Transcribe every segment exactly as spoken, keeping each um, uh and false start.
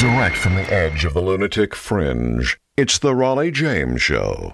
Direct from the edge of the lunatic fringe, it's the Raleigh James Show.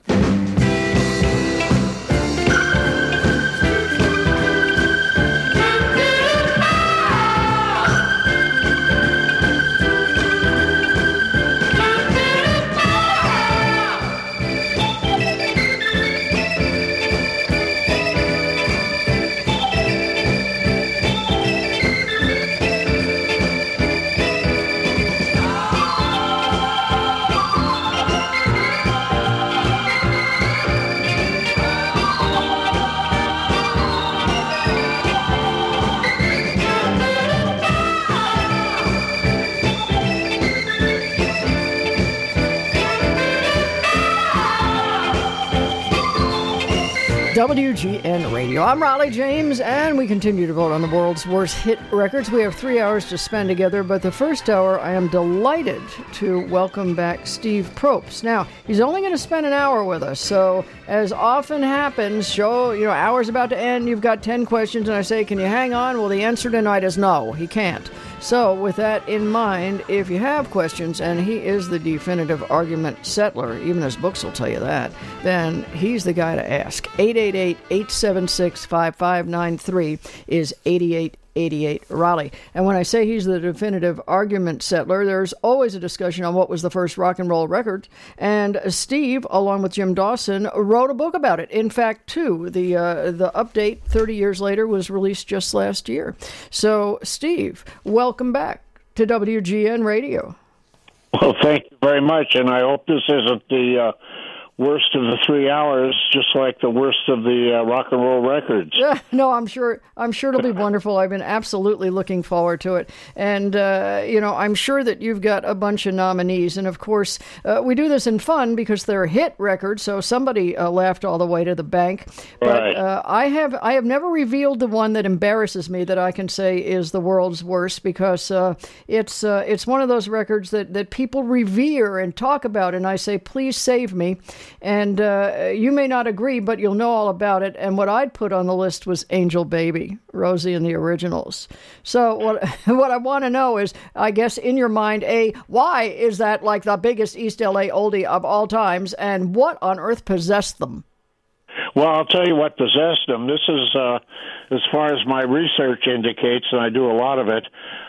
W G N Radio. I'm Raleigh James, and we continue to vote on the world's worst hit records. We have three hours to spend together, but the first hour, I am delighted to welcome back Steve Probst. Now, he's only going to spend an hour with us, so as often happens, show, you know, hour's about to end, you've got ten questions, and I say, can you hang on? Well, the answer tonight is no, he can't. So, with that in mind, if you have questions, and he is the definitive argument settler, even his books will tell you that, then he's the guy to ask. eight eight eight, eight seven six, five five nine three is eighty-eight eighty-eight Raleigh. And when I say he's the definitive argument settler, there's always a discussion on what was the first rock and roll record. And Steve, along with Jim Dawson, wrote a book about it. In fact, two. The uh, the update thirty years later was released just last year. So, Steve, welcome back to W G N Radio. Well, thank you very much. And I hope this isn't the... Uh... worst of the three hours, just like the worst of the uh, rock and roll records. Yeah, no, I'm sure. I'm sure it'll be wonderful. I've been absolutely looking forward to it, and uh, you know, I'm sure that you've got a bunch of nominees. And of course, uh, we do this in fun because they're hit records, so somebody uh, laughed all the way to the bank. But right. uh, I have I have never revealed the one that embarrasses me that I can say is the world's worst, because uh, it's uh, it's one of those records that that people revere and talk about, and I say, please save me. And uh, you may not agree, but you'll know all about it. And what I'd put on the list was Angel Baby, Rosie and the Originals. So what what I want to know is, I guess, in your mind, A, why is that like the biggest East L A oldie of all times? And what on earth possessed them? Well, I'll tell you what possessed them. This is, uh, as far as my research indicates, and I do a lot of it,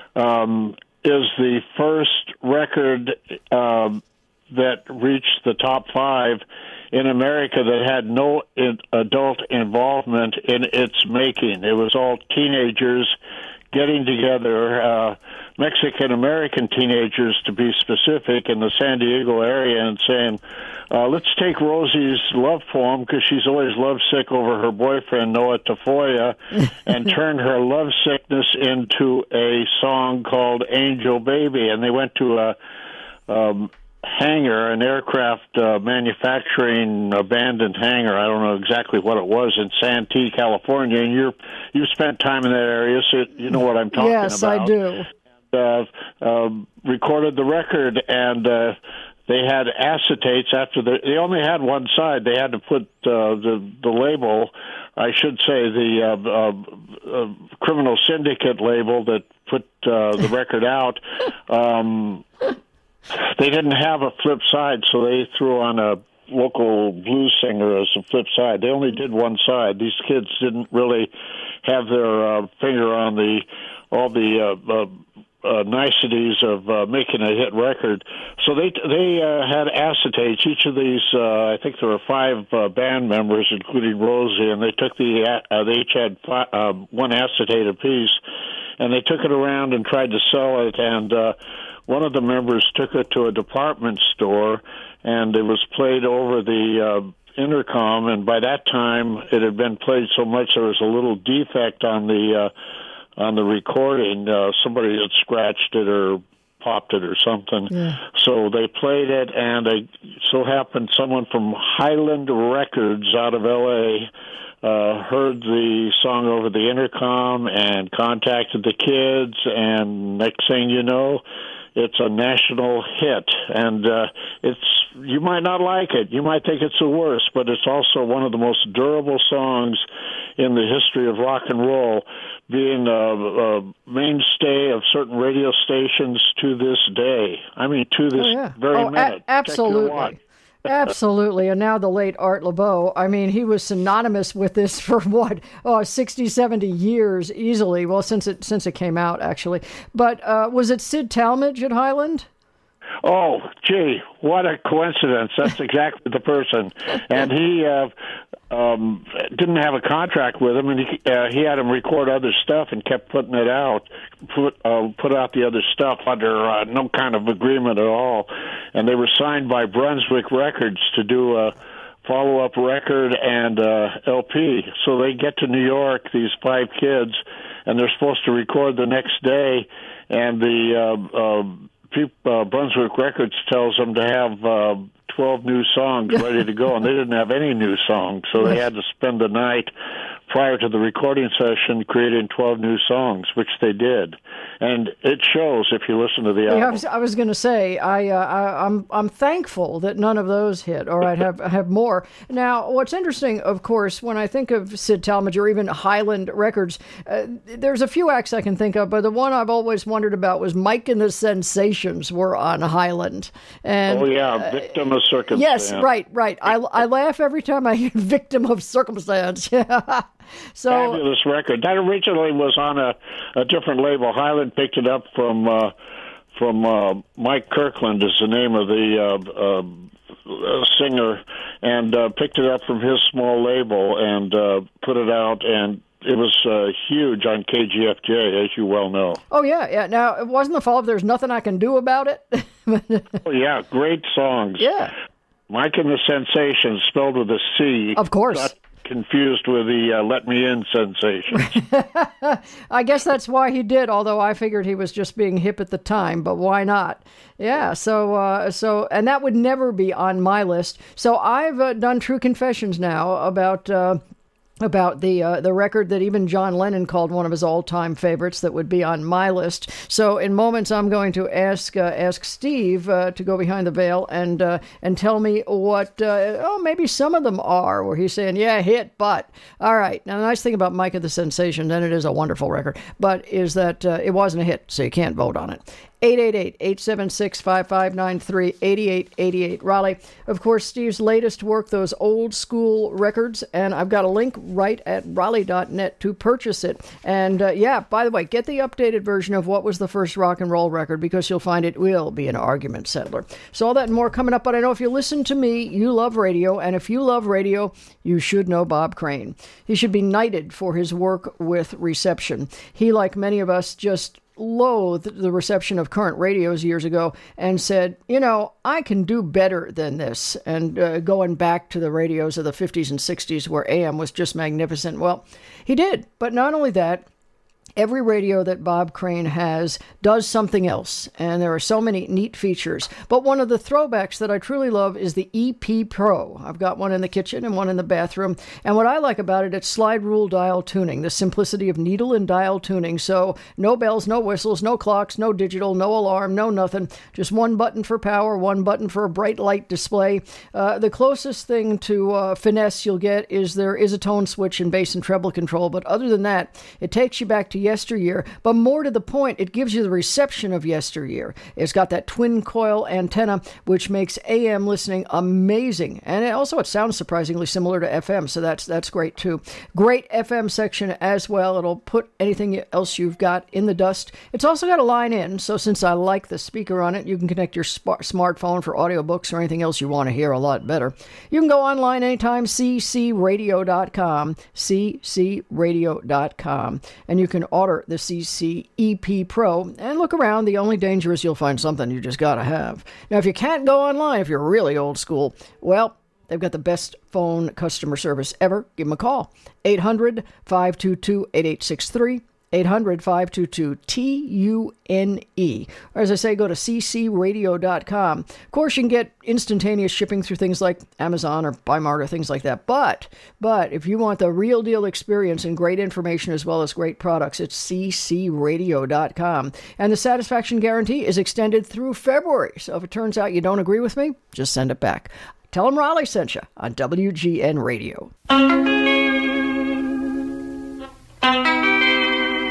um, is the first record uh, that reached the top five in America that had no in, adult involvement in its making. It was all teenagers getting together, uh, Mexican-American teenagers to be specific, in the San Diego area, and saying, uh, let's take Rosie's love poem, because she's always lovesick over her boyfriend, Noah Tafoya, and turn her love sickness into a song called Angel Baby. And they went to a... Um, hangar, an aircraft uh, manufacturing abandoned hangar. I don't know exactly what it was, in Santee, California. And you're you spent time in that area, so you know what I'm talking yes, about. Yes, I do. Uh, uh, recorded the record, and uh, they had acetates after the. They only had one side. They had to put uh, the the label. I should say the uh, uh, uh, criminal syndicate label that put uh, the record out. Um, They didn't have a flip side, so they threw on a local blues singer as a flip side. They only did one side. These kids didn't really have their uh, finger on the all the uh, uh, uh, niceties of uh, making a hit record. So they they uh, had acetates. Each of these, uh, I think there were five uh, band members, including Rosie, and they took the uh, they each had five, uh, one acetate apiece, and they took it around and tried to sell it. And uh, one of the members took it to a department store, and it was played over the uh, intercom. And by that time, it had been played so much there was a little defect on the uh, on the recording. Uh, somebody had scratched it or popped it or something. Yeah. So they played it, and it so happened someone from Highland Records out of L A Uh, heard the song over the intercom and contacted the kids, and next thing you know, it's a national hit. And uh, it's you might not like it, you might think it's the worst, but it's also one of the most durable songs in the history of rock and roll, being a, a mainstay of certain radio stations to this day. I mean, to this oh, yeah. very oh, minute. A- absolutely. Absolutely. And now the late Art Laboe, I mean, he was synonymous with this for what, oh, sixty, seventy years easily. Well, since it since it came out, actually. But uh, was it Sid Talmadge at Highland? Oh, gee, what a coincidence. That's exactly the person. And he uh, um, didn't have a contract with him, and he, uh, he had him record other stuff and kept putting it out, put, uh, put out the other stuff under uh, no kind of agreement at all. And they were signed by Brunswick Records to do a follow-up record and uh, L P. So they get to New York, these five kids, and they're supposed to record the next day, and the... Uh, uh, Uh, Brunswick Records tells them to have uh, twelve new songs ready to go, and they didn't have any new songs, so they had to spend the night prior to the recording session creating twelve new songs, which they did. And it shows if you listen to the album. Yeah, I was, I was going to say, I, uh, I, I'm I'm thankful that none of those hit, or I'd have, have more. Now, what's interesting, of course, when I think of Sid Talmadge or even Highland Records, uh, there's a few acts I can think of, but the one I've always wondered about was Mike and the Sensations were on Highland. And, oh, yeah, Victim of Circumstance. Yes, right, right. I, I laugh every time I hear Victim of Circumstance. Yeah. So, fabulous record. That originally was on a, a different label. Highland picked it up from uh, from uh, Mike Kirkland is the name of the uh, uh, singer, and uh, picked it up from his small label and uh, put it out, and it was uh, huge on K G F J, as you well know. Oh, yeah, yeah. Now, it wasn't the fault of There's Nothing I Can Do About It? Oh, yeah, great songs. Yeah. Mike and the Sensations, spelled with a C. Of course. Not confused with the uh, Let Me In Sensations. I guess that's why he did, although I figured he was just being hip at the time, but why not? Yeah, so, uh, so, and that would never be on my list. So I've uh, done True Confessions now about... Uh, about the uh, the record that even John Lennon called one of his all-time favorites that would be on my list. So in moments, I'm going to ask uh, ask Steve uh, to go behind the veil and uh, and tell me what, uh, oh, maybe some of them are, where he's saying, yeah, hit, but. All right. Now, the nice thing about Mike of the Sensations, and it is a wonderful record, but is that uh, it wasn't a hit, so you can't vote on it. eight eight eight, eight seven six, five five nine three, eight eight eight eight. Raleigh, of course, Steve's latest work, those old school records, and I've got a link right at Raleigh dot net to purchase it. And uh, yeah, by the way, get the updated version of what was the first rock and roll record, because you'll find it will be an argument settler. So all that and more coming up, but I know if you listen to me, you love radio, and if you love radio, you should know Bob Crane. He should be knighted for his work with reception. He, like many of us, just loathed the reception of current radios years ago and said, you know, I can do better than this. And uh, going back to the radios of the fifties and sixties where A M was just magnificent. Well, he did. But not only that, every radio that Bob Crane has does something else, and there are so many neat features. But one of the throwbacks that I truly love is the E P Pro. I've got one in the kitchen and one in the bathroom, and what I like about it, it's slide rule dial tuning, the simplicity of needle and dial tuning. So no bells, no whistles, no clocks, no digital, no alarm, no nothing. Just one button for power, one button for a bright light display. Uh, the closest thing to uh, finesse you'll get is there is a tone switch and bass and treble control, but other than that, it takes you back to yesteryear, but more to the point, it gives you the reception of yesteryear. It's got that twin coil antenna, which makes A M listening amazing, and it also it sounds surprisingly similar to F M, so that's that's great too. Great F M section as well. It'll put anything else you've got in the dust. It's also got a line in, so since I like the speaker on it, you can connect your sp- smartphone for audiobooks or anything else you want to hear a lot better. You can go online anytime, c c radio dot com, c c radio dot com, and you can order the C C E P Pro and look around. The only danger is you'll find something you just gotta have. Now, if you can't go online, if you're really old school, well, they've got the best phone customer service ever. Give them a call. eight hundred, five two two, eight eight six three. eight hundred, five two two, T U N E. Or as I say, go to c c radio dot com. Of course, you can get instantaneous shipping through things like Amazon or Buy-Mart or things like that. But, but if you want the real deal experience and great information as well as great products, it's c c radio dot com. And the satisfaction guarantee is extended through February. So if it turns out you don't agree with me, just send it back. Tell them Raleigh sent you on W G N Radio.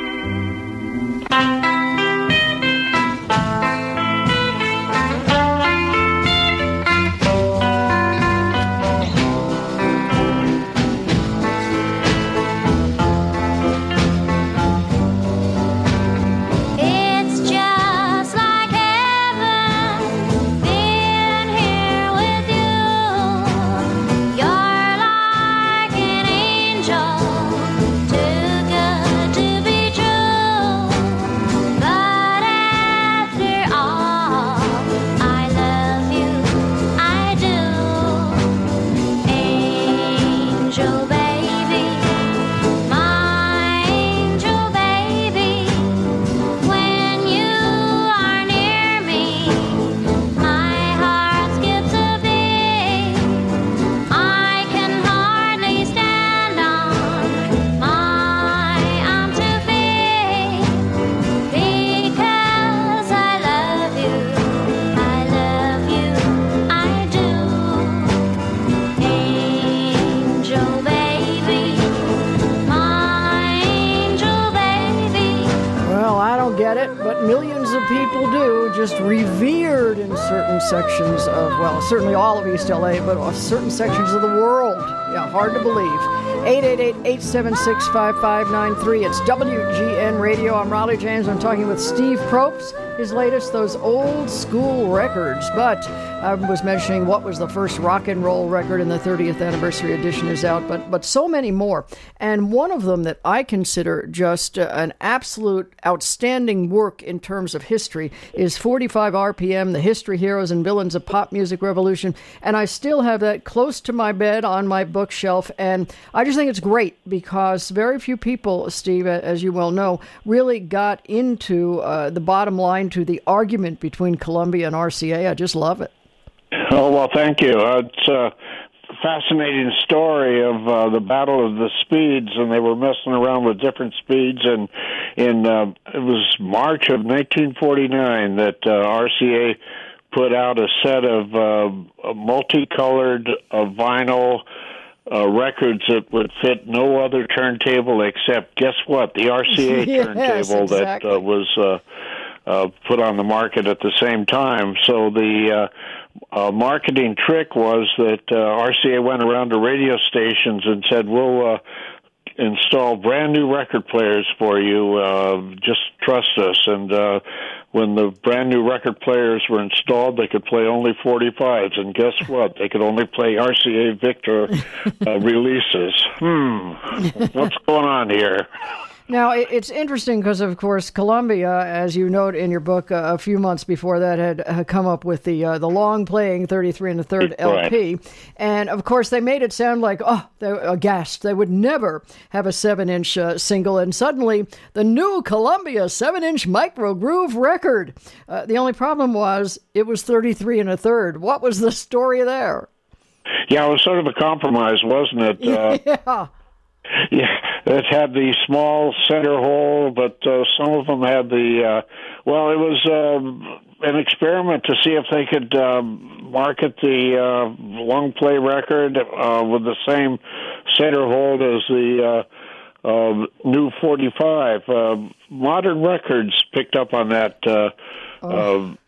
just revered in certain sections of, well, certainly all of East L A, but certain sections of the world. Yeah, hard to believe. eight eight eight, eight seven six, five five nine three. It's W G N Radio. I'm Raleigh James. I'm talking with Steve Probst. His latest, those old school records. But I was mentioning what was the first rock and roll record, and the thirtieth anniversary edition is out, but but so many more. And one of them that I consider just uh, an absolute outstanding work in terms of history is forty-five R P M, The History, Heroes, and Villains of Pop Music Revolution. And I still have that close to my bed on my bookshelf. And I just think it's great because very few people, Steve, as you well know, really got into uh, the bottom line to the argument between Columbia and R C A. I just love it. Oh, well, thank you. Uh, it's a fascinating story of uh, the Battle of the Speeds, and they were messing around with different speeds. And in uh, it was March of nineteen forty-nine that uh, R C A put out a set of uh, multicolored uh, vinyl uh, records that would fit no other turntable except, guess what, the R C A yes, turntable exactly. that uh, was uh, uh, put on the market at the same time. So the uh, uh, marketing trick was that uh, R C A went around to radio stations and said, we'll uh, install brand new record players for you. Uh, just trust us. And uh, when the brand new record players were installed, they could play only forty-fives. And guess what? They could only play R C A Victor uh, releases. Hmm. What's going on here? Now, it's interesting because, of course, Columbia, as you note in your book, uh, a few months before that had uh, come up with the uh, the long-playing thirty-three and a third L P. Right. And, of course, they made it sound like, oh, they were aghast. They would never have a seven-inch uh, single. And suddenly, the new Columbia seven-inch Micro Groove record. Uh, the only problem was it was thirty-three and a third. What was the story there? Yeah, it was sort of a compromise, wasn't it? Uh, yeah. Yeah, it had the small center hole, but uh, some of them had the, uh, well, it was uh, an experiment to see if they could uh, market the uh, long play record uh, with the same center hole as the uh, uh, new forty-five. Uh, Modern Records picked up on that uh, oh. uh,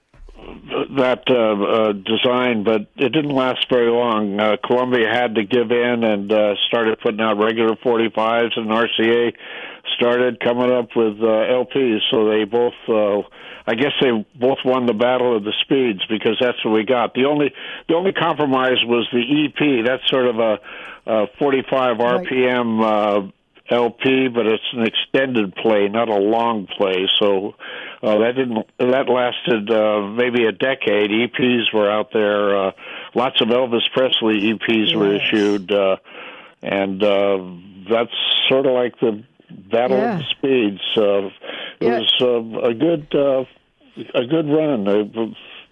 that uh, uh, design, but it didn't last very long. Uh, Columbia had to give in and uh, started putting out regular forty-fives, and R C A started coming up with uh, L Ps. So they both, uh, I guess, they both won the battle of the speeds because that's what we got. The only the only compromise was the E P. That's sort of a, a forty-five R P M. Uh, L P, but it's an extended play, not a long play. So uh, that didn't that lasted uh, maybe a decade. E Ps were out there. Uh, lots of Elvis Presley E Ps yes. were issued, uh, and uh, that's sort of like the Battle yeah. of the Speeds. Uh, it yeah. was uh, a good uh, a good run. Uh,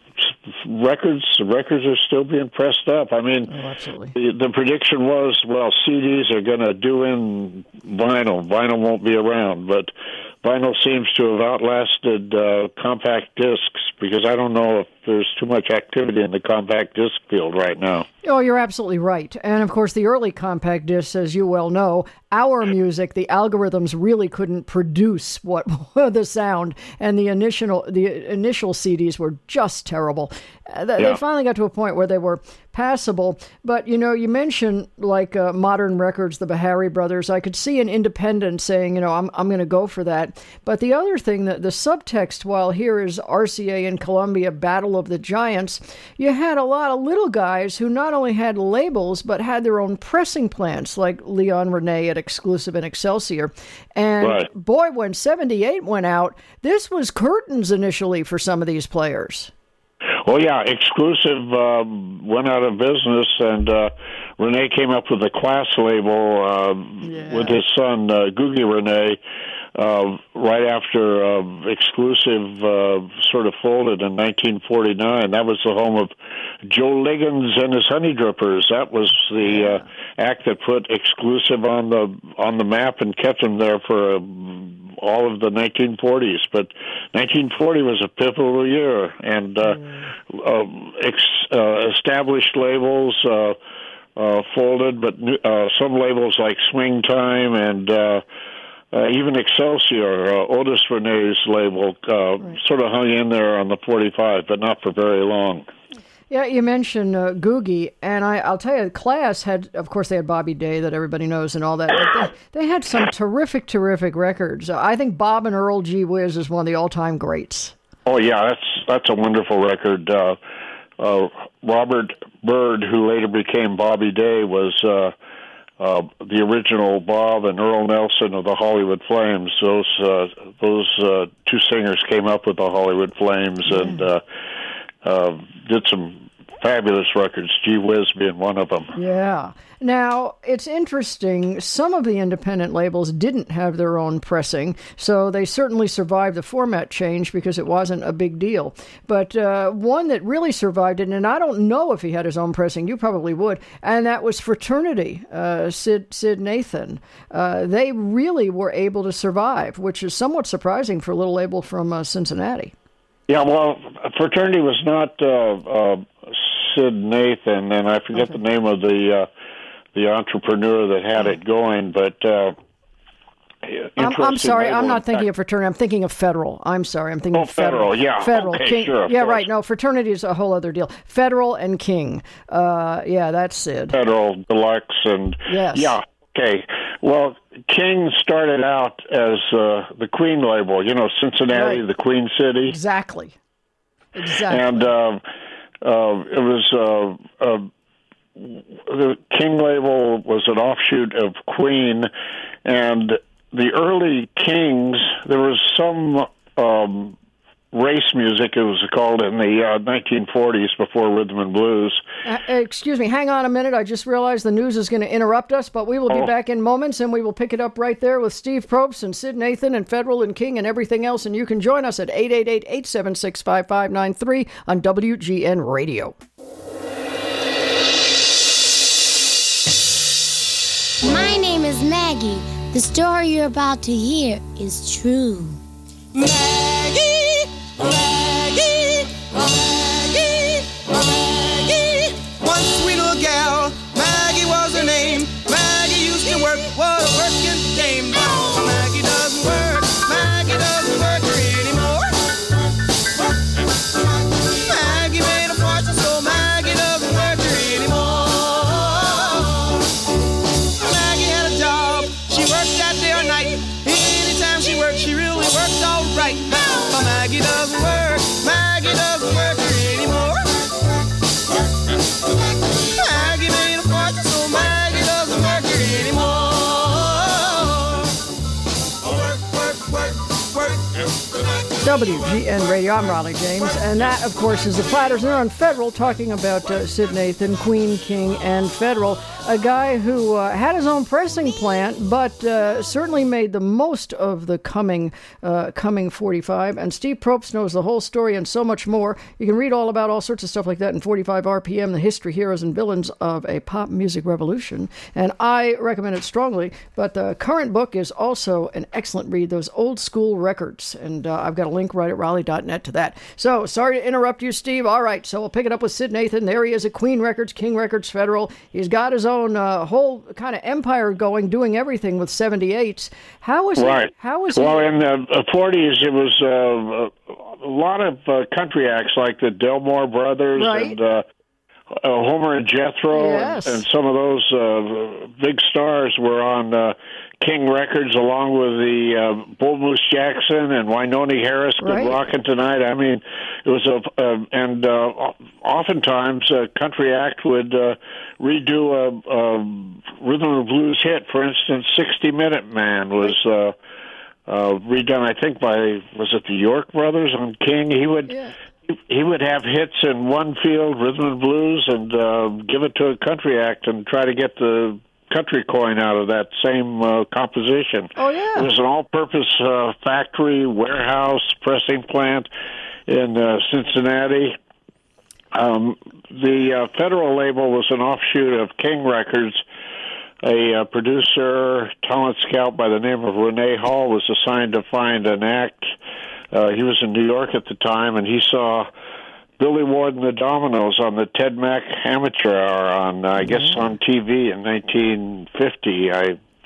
Records, records are still being pressed up. I mean, oh, absolutely. The, the prediction was, well, C Ds are going to do in vinyl. Vinyl won't be around, but vinyl seems to have outlasted uh, compact discs because I don't know if there's too much activity in the compact disc field right now. Oh, you're absolutely right. And, of course, the early compact discs, as you well know, our music, the algorithms really couldn't produce what the sound, and the initial the initial C Ds were just terrible. Uh, they yeah. finally got to a point where they were passable. But, you know, you mentioned, like, uh, Modern Records, the Bahari Brothers. I could see an independent saying, you know, I'm I'm going to go for that. But the other thing, that the subtext, while here is R C A and Columbia Battle of the Giants, you had a lot of little guys who not only had labels, but had their own pressing plants, like Leon Renee at Exclusive and Excelsior. And right. boy, when seventy-eight went out, this was curtains initially for some of these players. Well, yeah, Exclusive uh, went out of business, and uh, Renee came up with a Class label uh, yeah. with his son, uh, Googie Renee, uh, right after uh, Exclusive uh, sort of folded in nineteen forty-nine. That was the home of Joe Liggins and his Honey Drippers. That was the yeah. uh, act that put Exclusive on the on the map and kept them there for a all of the nineteen forties, but nineteen forty was a pivotal year, and uh, mm. uh, ex- uh, established labels uh, uh, folded, but uh, some labels like Swing Time and uh, uh, even Excelsior, uh, Otis Renee's label, uh, right. sort of hung in there on the forty-five, but not for very long. Yeah, you mentioned uh, Googie, and I, I'll tell you, Class had, of course, they had Bobby Day that everybody knows and all that. But they, they had some terrific, terrific records. Uh, I think Bob and Earl Gee Whiz is one of the all-time greats. Oh, yeah, that's that's a wonderful record. Uh, uh, Robert Byrd, who later became Bobby Day, was uh, uh, the original Bob and Earl Nelson of the Hollywood Flames. Those uh, those uh, two singers came up with the Hollywood Flames, yeah. and uh, uh, did some fabulous records, Gee Whiz being one of them. Yeah. Now, it's interesting, some of the independent labels didn't have their own pressing, so they certainly survived the format change because it wasn't a big deal. But uh, one that really survived it, and I don't know if he had his own pressing, you probably would, and that was Fraternity, uh, Sid, Sid Nathan. Uh, they really were able to survive, which is somewhat surprising for a little label from uh, Cincinnati. Yeah, well, Fraternity was not uh, uh, Sid Nathan, and I forget okay. the name of the uh, the entrepreneur that had it going, but uh, I'm, I'm sorry, I'm not thinking of Fraternity. I'm thinking of Federal. I'm sorry, I'm thinking oh, of Federal. Federal, yeah, Federal, okay, King. sure, yeah, course. right. No, Fraternity is a whole other deal. Federal and King. Uh, yeah, that's Sid. Federal, Deluxe, and yes. yeah, okay. Well, King started out as uh, the Queen label, you know, Cincinnati, right. the Queen City. Exactly. Exactly. And uh, uh, it was uh, uh, the King label was an offshoot of Queen, and the early Kings, there was some um, race music, it was called, in the uh, nineteen forties before rhythm and blues. Uh, excuse me, hang on a minute. I just realized the news is going to interrupt us, but we will be oh. back in moments, and we will pick it up right there with Steve Probst and Sid Nathan and Federal and King and everything else, and you can join us at eight eight eight, eight seven six, five five nine three on W G N Radio. My name is Maggie. The story you're about to hear is true. Maggie, Maggie, Maggie, Maggie. One sweet little gal, Maggie was her name. Maggie used to work, what a working dame. But Maggie doesn't work, Maggie doesn't work anymore. Maggie made a fortune, so Maggie doesn't work anymore. Maggie had a job, she worked that day or night. Anytime she worked, she really worked all right. But Maggie doesn't work, Maggie doesn't work anymore. Maggie made a fortune, so Maggie doesn't work anymore. Work, work, work, work. W G N Radio, I'm Raleigh James, and that, of course, is the Platters. They're on Federal, talking about uh, Sid Nathan, Queen, King, and Federal, a guy who uh, had his own pressing plant, but uh, certainly made the most of the coming uh, coming forty-five, and Steve Probst knows the whole story and so much more. You can read all about all sorts of stuff like that in forty-five R P M, The History, Heroes, and Villains of a Pop Music Revolution, and I recommend it strongly, but the current book is also an excellent read, those old school records, and uh, I've got a link right at Raleigh dot net to that. So, sorry to interrupt you, Steve. All right, so we'll pick it up with Sid Nathan. There he is at Queen Records, King Records, Federal. He's got his own uh, whole kind of empire going, doing everything with seventy-eights. How was right. it? How was well, it? in the forties, it was uh, a lot of uh, country acts like the Delmore Brothers right. and uh, uh, Homer and Jethro, yes. and, and some of those uh, big stars were on uh, King Records, along with the uh, Bull Moose Jackson and Wynonie Harris, Good right. Rockin' Tonight. I mean, it was a, uh, and uh, oftentimes a country act would uh, redo a, a rhythm and blues hit. For instance, sixty minute Man was uh, uh, redone, I think, by, was it the York Brothers on King? He would... Yeah. He would have hits in one field, rhythm and blues, and uh, give it to a country act and try to get the country coin out of that same uh, composition. Oh, yeah. It was an all-purpose uh, factory, warehouse, pressing plant in uh, Cincinnati. Um, the uh, Federal label was an offshoot of King Records. A uh, producer, talent scout by the name of Renee Hall was assigned to find an act. Uh, he was in New York at the time, and he saw Billy Ward and the Dominoes on the Ted Mack Amateur Hour on, uh, I guess, on T V in nineteen fifty. I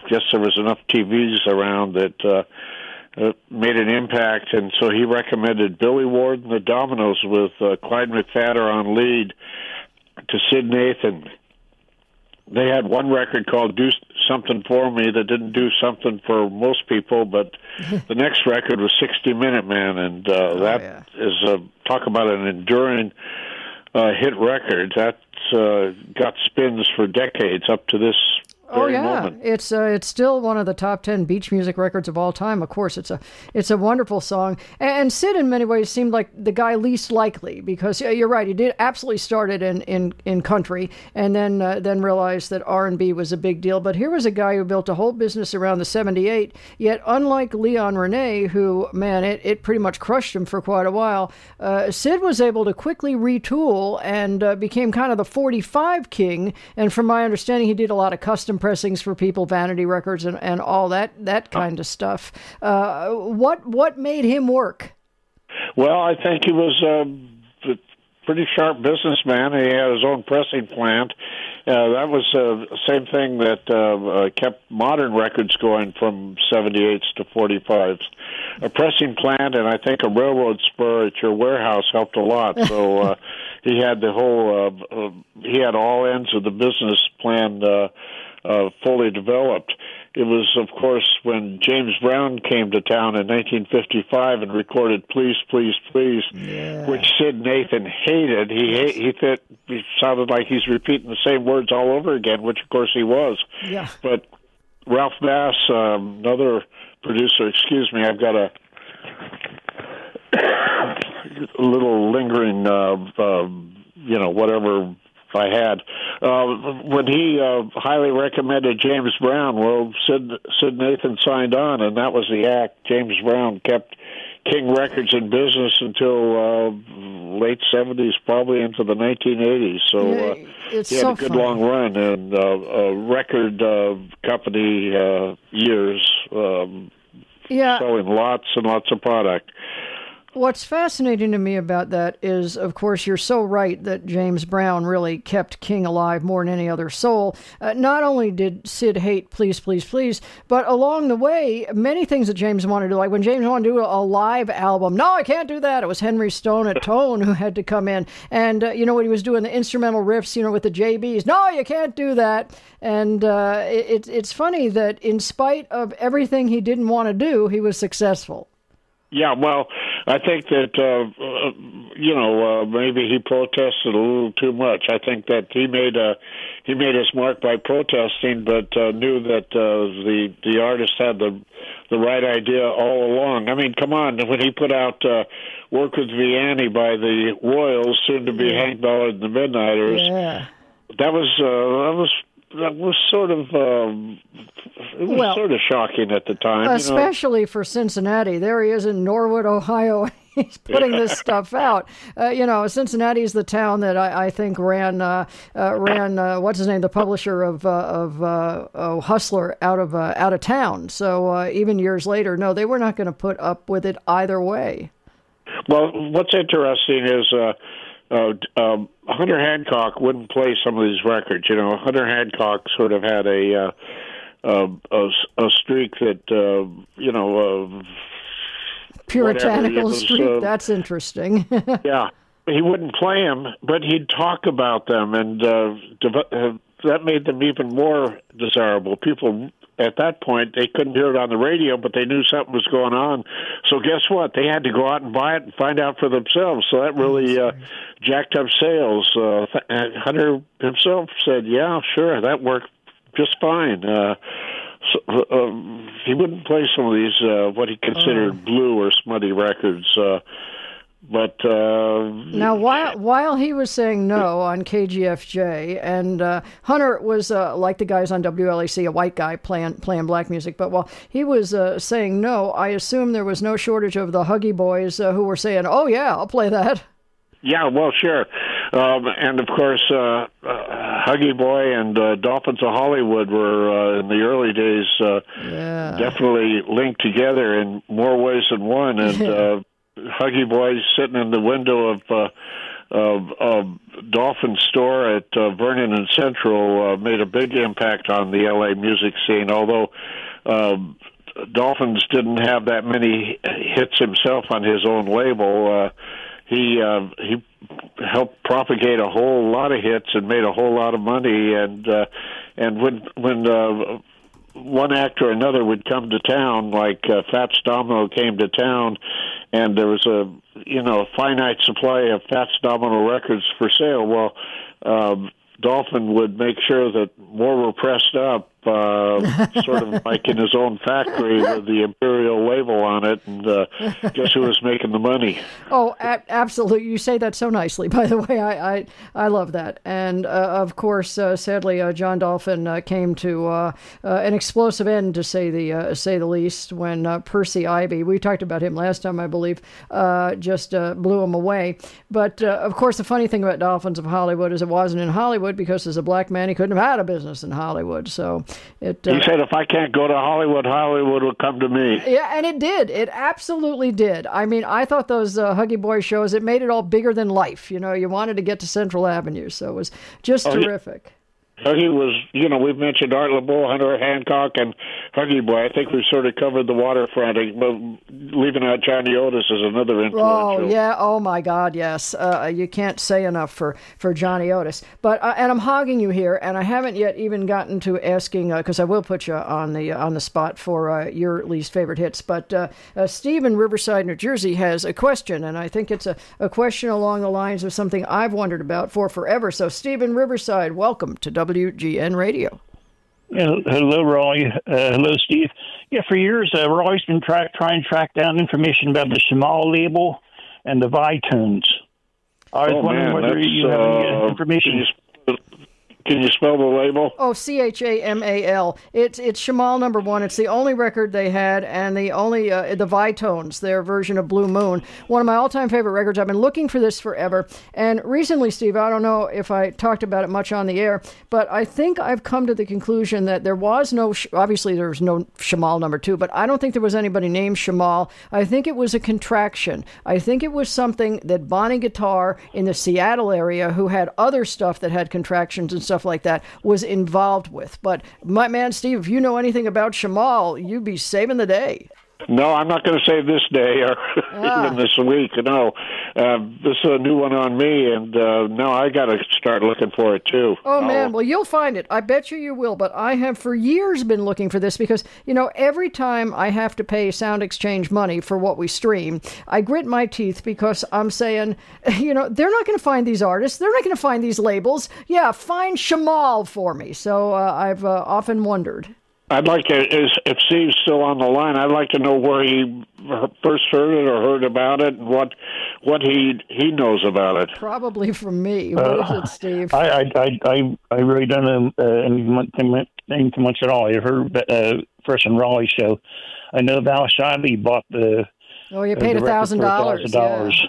guess there was enough T Vs around that uh, uh, made an impact, and so he recommended Billy Ward and the Dominoes with uh, Clyde McPhatter on lead to Sid Nathan. They had one record called Do Something For Me that didn't do something for most people, but the next record was sixty minute Man, and uh, oh, that yeah. is, a, talk about an enduring uh, hit record. That uh, got spins for decades up to this Oh yeah, moment. it's uh, it's still one of the top ten beach music records of all time. Of course, it's a it's a wonderful song, and Sid in many ways seemed like the guy least likely because yeah, you're right, he did absolutely started in in, in country, and then uh, then realized that R and B was a big deal. But here was a guy who built a whole business around the seventy-eight. Yet unlike Leon Rene, who man, it, it pretty much crushed him for quite a while, uh, Sid was able to quickly retool and uh, became kind of the forty-five king. And from my understanding, he did a lot of custom pressings for people, vanity records, and, and all that that kind of stuff. Uh, what what made him work? Well, I think he was a pretty sharp businessman. He had his own pressing plant. Uh, that was the uh, same thing that uh, uh, kept modern records going from seventy-eights to forty-fives. A pressing plant and I think a railroad spur at your warehouse helped a lot. So uh, he had the whole, uh, uh, he had all ends of the business plan uh, uh, fully developed. It was, of course, when James Brown came to town in nineteen fifty-five and recorded "Please, Please, Please," yeah. which Sid Nathan hated. He ha- he thought he sounded like he's repeating the same words all over again, which of course he was. Yeah. But Ralph Bass, um, another producer, excuse me, I've got a, a little lingering, uh, uh, you know, whatever I had. Uh, when he uh, highly recommended James Brown, well, Sid, Sid Nathan signed on, and that was the act. James Brown kept King Records in business until uh, late seventies, probably into the nineteen eighties. So uh, it's he had so a good fun. long run and uh, uh, record uh, company uh, years, um, yeah. selling lots and lots of product. What's fascinating to me about that is, of course, you're so right that James Brown really kept King alive more than any other soul. Uh, not only did Sid hate Please, Please, Please, but along the way, many things that James wanted to do, like when James wanted to do a live album, no, I can't do that. It was Henry Stone at Tone who had to come in. And, uh, you know, when he was doing the instrumental riffs, you know, with the J Bs, no, you can't do that. And uh, it, it's funny that in spite of everything he didn't want to do, he was successful. Yeah, well, I think that, uh, uh, you know, uh, maybe he protested a little too much. I think that he made a, he made his mark by protesting, but uh, knew that uh, the the artist had the the right idea all along. I mean, come on, when he put out uh, Work with Vianney by the Royals, soon to be yeah. Hank Ballard and the Midnighters, yeah. that was uh, that was. That was sort of um, it was well, sort of shocking at the time, especially you know? for Cincinnati. There he is in Norwood, Ohio. He's putting this stuff out. Uh, you know, Cincinnati is the town that I, I think ran uh, uh, ran uh, what's his name, the publisher of uh, of uh, oh, Hustler out of uh, out of town. So uh, even years later, no, they were not going to put up with it either way. Well, what's interesting is. Uh, Uh, um, Hunter Hancock wouldn't play some of these records. You know, Hunter Hancock sort of had a uh, uh, a, a streak that uh, you know, uh, puritanical was, streak. Uh, That's interesting. yeah, he wouldn't play them, but he'd talk about them, and uh, uh, that made them even more desirable. People. At that point, they couldn't hear it on the radio, but they knew something was going on. So guess what? They had to go out and buy it and find out for themselves. So that really uh, jacked up sales. Uh, Hunter himself said, yeah, sure, that worked just fine. Uh, so, uh, he wouldn't play some of these, uh, what he considered oh. blue or smutty records. Uh, But uh, now, while while he was saying no on K G F J, and uh, Hunter was uh, like the guys on W L A C, a white guy playing playing black music. But while he was uh, saying no, I assume there was no shortage of the Huggy Boys uh, who were saying, "Oh yeah, I'll play that." Yeah, well, sure, um, and of course, uh, uh, Huggy Boy and uh, Dolphins of Hollywood were uh, in the early days uh, yeah. definitely linked together in more ways than one, and. uh, Huggy Boy sitting in the window of uh, uh, uh, Dolphin store at uh, Vernon and Central uh, made a big impact on the L A music scene, although uh, Dolphins didn't have that many hits himself on his own label. Uh, he uh, he helped propagate a whole lot of hits and made a whole lot of money. And uh, and when when uh, one act or another would come to town, like uh, Fats Domino came to town, and there was a you know finite supply of Fats Domino records for sale. Well, um, Dolphin would make sure that more were pressed up, uh, sort of like in his own factory with the Imperial label on it, and uh, guess who was making the money? Oh, a- absolutely. You say that so nicely, by the way. I I, I love that. And, uh, of course, uh, sadly, uh, John Dolphin uh, came to uh, uh, an explosive end, to say the uh, say the least, when uh, Percy Ivy, we talked about him last time, I believe, uh, just uh, blew him away. But, uh, of course, the funny thing about Dolphins of Hollywood is it wasn't in Hollywood, because as a black man, he couldn't have had a business in Hollywood. So it. Uh, he said, if I can't go to Hollywood, Hollywood will come to me. Yeah, and it did. It absolutely did. I mean, I thought those uh, Huggy Boy shows, it made it all bigger than life. You know, you wanted to get to Central Avenue, so it was just oh, terrific. He- Huggy was, you know, we've mentioned Art LeBeau, Hunter Hancock, and Huggy Boy. I think we've sort of covered the waterfront. But leaving out Johnny Otis is another influential. Oh, yeah. Oh, my God, yes. Uh, you can't say enough for, for Johnny Otis. But uh, and I'm hogging you here, and I haven't yet even gotten to asking, because uh, I will put you on the on the spot for uh, your least favorite hits. But uh, uh, Steve in Riverside, New Jersey, has a question, and I think it's a, a question along the lines of something I've wondered about for forever. So, Steve in Riverside, welcome to W G N Radio. Hello, Roy. Uh, hello, Steve. Yeah, for years, uh, Roy's been try- trying to track down information about the Shamal label and the Vitunes. I was oh, wondering man, whether you have any uh, information. Can you, can you spell the label? Oh, C H A M A L. It's it's Shamal number one. It's the only record they had, and the only uh, the Vitones, their version of Blue Moon. One of my all-time favorite records. I've been looking for this forever. And recently, Steve, I don't know if I talked about it much on the air, but I think I've come to the conclusion that there was no, obviously there was no Shamal number two, but I don't think there was anybody named Shamal. I think it was a contraction. I think it was something that Bonnie Guitar in the Seattle area, who had other stuff that had contractions and stuff like that, was involved with. But my man, Steve, if you know anything about Shamal, you'd be saving the day. No, I'm not going to say this day or ah. even this week. No, uh, this is a new one on me, and uh, no, I got to start looking for it too. Oh, man, I'll... well, you'll find it. I bet you you will, but I have for years been looking for this because, you know, every time I have to pay Sound Exchange money for what we stream, I grit my teeth because I'm saying, you know, they're not going to find these artists. They're not going to find these labels. Yeah, find Shamal for me. So uh, I've uh, often wondered. I'd like to, if Steve's still on the line, I'd like to know where he first heard it or heard about it and what what he he knows about it. Probably from me. What uh, is it, Steve? I I I, I really don't know uh, anything too much at all. I heard uh, first on Raleigh's show. I know Val Shiley bought the. Oh, you paid a thousand dollars. dollars.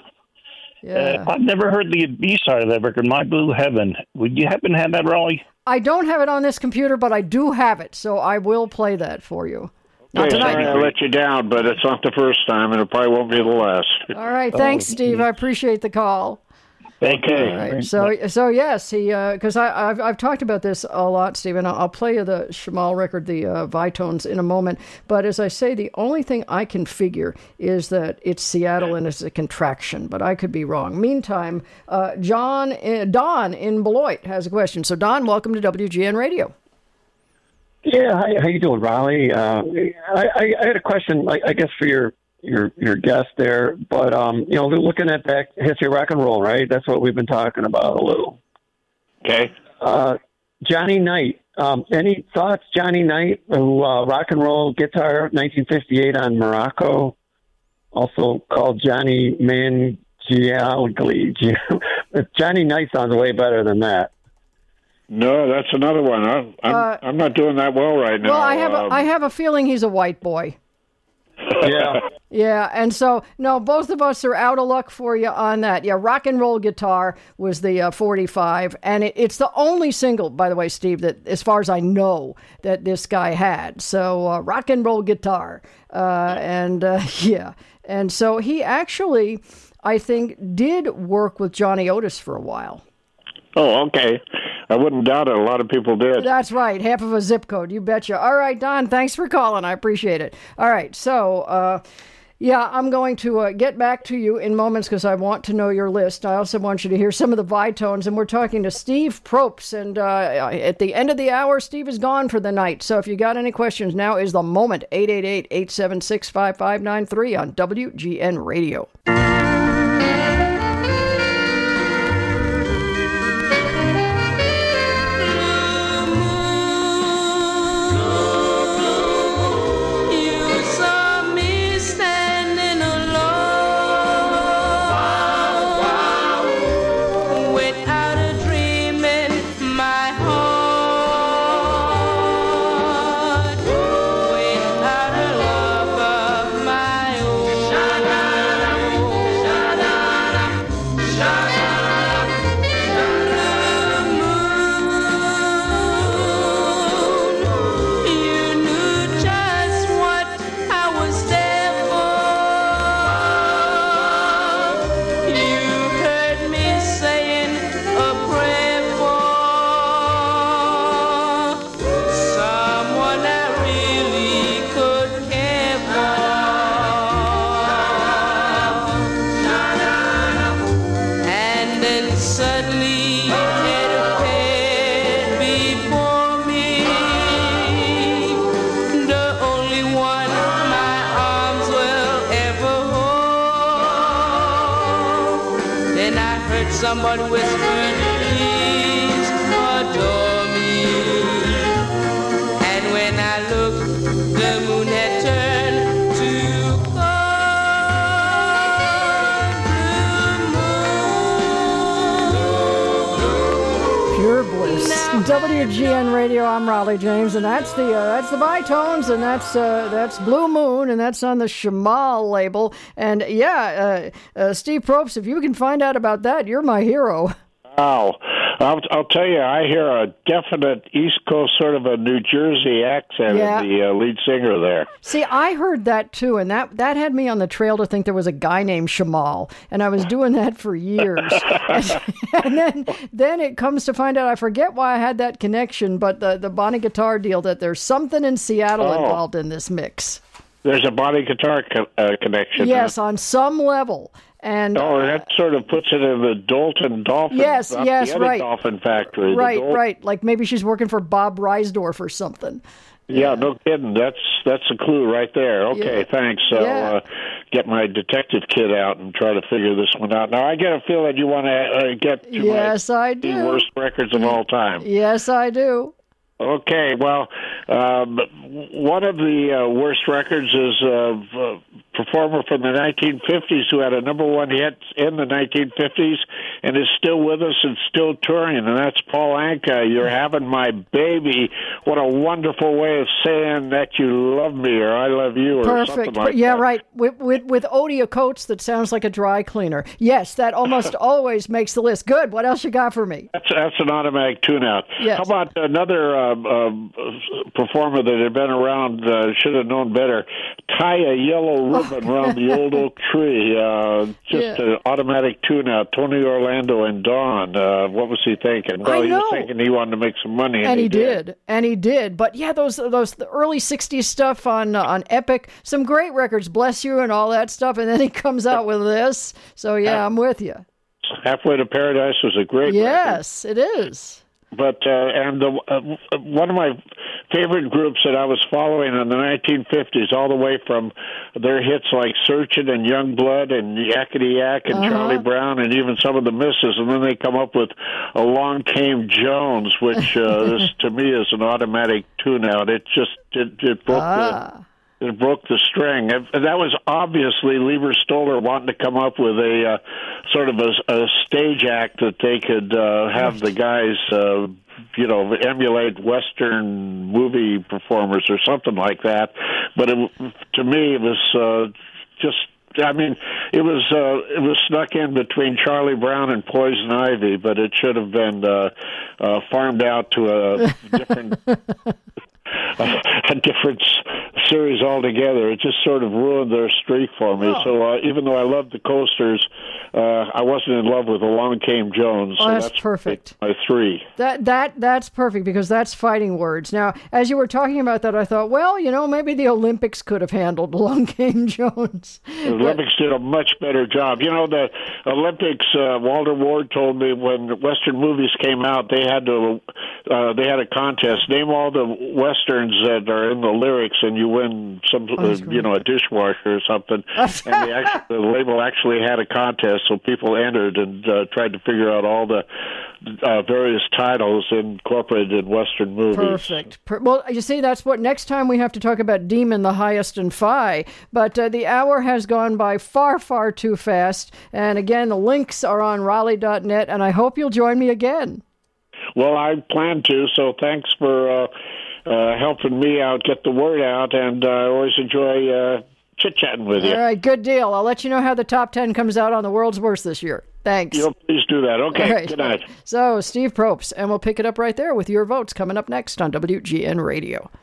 Yeah. Uh, I've never heard the B side of that record, My Blue Heaven. Would you happen to have that, Raleigh? I don't have it on this computer, but I do have it, so I will play that for you. Not okay, tonight. Sorry I let you down, but it's not the first time, and it probably won't be the last. All right, thanks, oh, Steve. I appreciate the call. Thank you. All right. So, so yes, he because uh, I I've I've talked about this a lot, Stephen. I'll, I'll play you the Shamal record, the uh, Vitones, in a moment. But as I say, the only thing I can figure is that it's Seattle and it's a contraction, but I could be wrong. Meantime, uh, John uh, Don in Beloit has a question. So, Don, welcome to W G N Radio. Yeah, hi, how you doing, Raleigh? Uh, I, I, I had a question, I, I guess, for your. your your guest there, but um, you know, looking at that history of rock and roll, right? That's what we've been talking about a little. Okay. Uh, Johnny Knight. Um, any thoughts, Johnny Knight, who uh, rock and roll guitar, nineteen fifty-eight on Morocco, also called Johnny Mangialigli. Johnny Knight sounds way better than that. No, that's another one. I'm I'm, uh, I'm not doing that well right now. Well, I have um, a, I have a feeling he's a white boy. Yeah. Yeah, and so, no, both of us are out of luck for you on that. Yeah, Rock and Roll Guitar was the uh, forty-five, and it, it's the only single, by the way, Steve, that as far as I know, that this guy had. So, uh, Rock and Roll Guitar, uh, and uh, yeah. And so he actually... I think, did work with Johnny Otis for a while. Oh, okay. I wouldn't doubt it. A lot of people did. That's right. Half of a zip code. You betcha. All right, Don, thanks for calling. I appreciate it. All right. So, uh, yeah, I'm going to uh, get back to you in moments because I want to know your list. I also want you to hear some of the Vitones, and we're talking to Steve Probst. And uh, at the end of the hour, Steve is gone for the night. So if you got any questions, now is the moment. eight eight eight, eight seven six, five five nine three on W G N Radio. Somebody whispered, please adore me. And when I looked, the moon had turned to gold. Pure bliss. W G N Radio, I'm Raleigh James, and that's the uh, that's the Vitones, and that's uh, that's Blue Moon, and that's on the Shamal label. And yeah, uh, uh, Steve Probst, if you can find out about that, you're my hero. Wow. I'll, I'll tell you, I hear a definite East Coast, sort of a New Jersey accent Yeah. in the uh, lead singer there. See, I heard that too, and that, that had me on the trail to think there was a guy named Shamal, and I was doing that for years. and, and then then it comes to find out, I forget why I had that connection, but the, the Bonnie Guitar deal, that there's something in Seattle Oh. involved in this mix. There's a Bonnie Guitar co- uh, connection. Yes, huh? on some level. And Oh, that sort of puts it in the Dalton Dolphin. Yes, not yes, the other right. Dolphin factory. the right, Dol- right. Like maybe she's working for Bob Reisdorf or something. Yeah, no kidding. That's that's a clue right there. Okay, Yeah. thanks. So Yeah. uh, get my detective kit out and try to figure this one out. Now, I get a feeling you want to uh, get to Yes, my I the do. worst records of all time. Yes, I do. Okay, well, um, one of the uh, worst records is uh, a performer from the nineteen fifties who had a number one hit in the nineteen fifties and is still with us and still touring, and that's Paul Anka. You're having my baby. What a wonderful way of saying that you love me or I love you or Perfect. something like yeah, that. right. With, with with Odia Coates that sounds like a dry cleaner. Yes, that almost always makes the list. Good. What else you got for me? That's that's an automatic tune-out. Yes. How about another uh, uh, performer that had been around, uh, should have known better, tie a yellow ribbon around the old oak tree, uh, just Yeah. an automatic tune-out, Tony Orlando and Dawn. Uh, what was he thinking? Well, I he was know. thinking he wanted to make some money, and, And he did. and he did. But yeah, those those the early sixties stuff on uh, on Epic, some great records, Bless You and all that stuff, and then he comes out with this. So yeah, I'm with you. Halfway to Paradise was a great record. Yes, it is. But uh, and the, uh, one of my favorite groups that I was following in the nineteen fifties, all the way from their hits like "Searchin'" and "Young Blood" and "Yakety Yak" and Uh-huh. Charlie Brown, and even some of the Misses, and then they come up with "Along Came Jones," which uh, is, to me is an automatic tune-out. It just it, it broke Ah. the. It broke the string. And that was obviously Lieber Stoller wanting to come up with a uh, sort of a, a stage act that they could uh, have the guys, uh, you know, emulate Western movie performers or something like that. But it, to me, it was uh, just. I mean, it was uh, it was snuck in between Charlie Brown and Poison Ivy, but it should have been uh, uh, farmed out to a different. a different series altogether. It just sort of ruined their streak for me. Oh. So uh, even though I loved the coasters, uh, I wasn't in love with Along Came Jones. Oh, so that's that's perfect. My three. That that that's perfect because that's fighting words. Now, as you were talking about that, I thought, well, you know, maybe the Olympics could have handled Along Came Jones. The Olympics did a much better job. You know, the Olympics. Uh, Walter Ward told me when Western movies came out, they had to uh, they had a contest. Name all the westerns that are in the lyrics, and you win some, Oh, uh, you know, a dishwasher or something. and the, actually, the label actually had a contest, so people entered and uh, tried to figure out all the uh, various titles incorporated in Western movies. Perfect. Per- well, you see, that's what next time we have to talk about Demon, the Highest, and Phi. But uh, the hour has gone by far, far too fast. And again, the links are on Raleigh dot net, and I hope you'll join me again. Well, I plan to, so thanks for uh, uh, helping me out, get the word out, and uh, I always enjoy uh, chit-chatting with you. All right, good deal. I'll let you know how the top ten comes out on the world's worst this year. Thanks. You'll please do that. Okay, All right. Good night. So, Steve Probst, and we'll pick it up right there with your votes coming up next on W G N Radio.